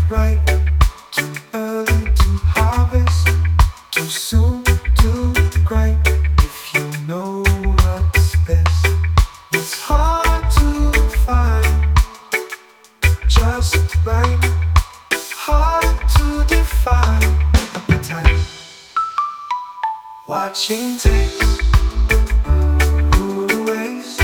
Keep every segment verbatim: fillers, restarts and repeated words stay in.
right, too early to harvest, too soon to grind. If you know what's best, it's hard to find just right, hard to define. Appetite, watching taste, food waste.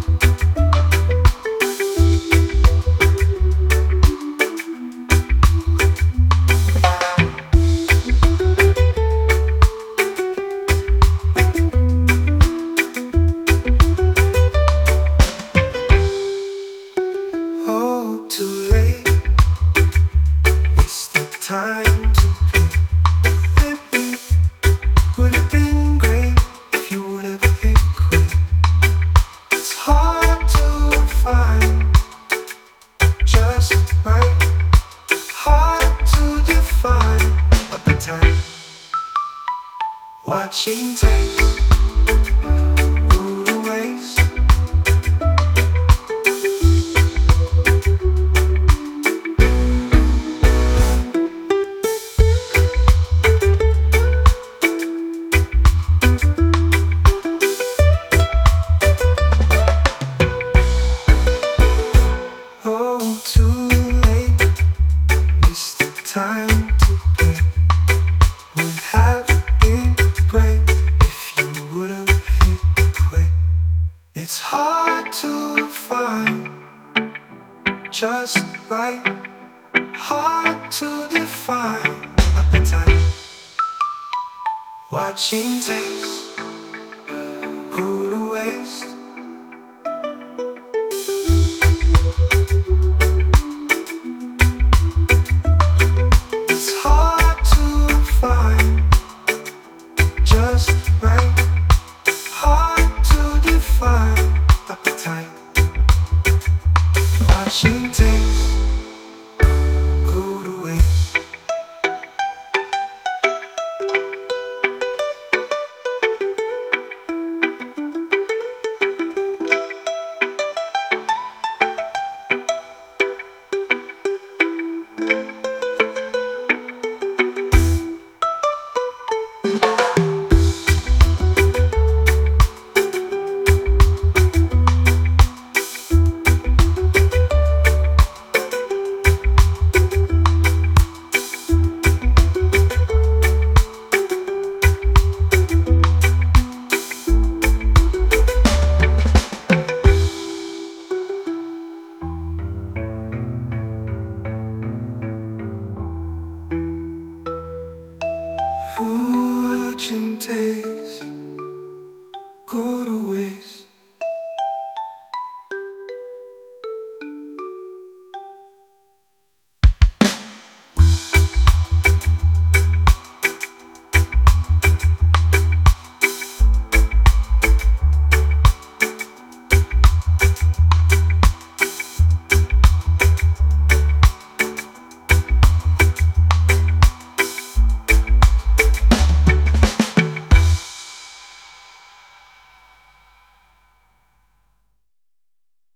Oh, too late, it's the time to pay. Maybe would have been great if you would have hit quit. It's hard to find just right, hard to define. Appetite, watching taste, food waste. Oh, too late, it's the time to pay. Would have been great if you would have hit quit. It's hard to find just right, hard to define. Appetite, watching taste, food waste.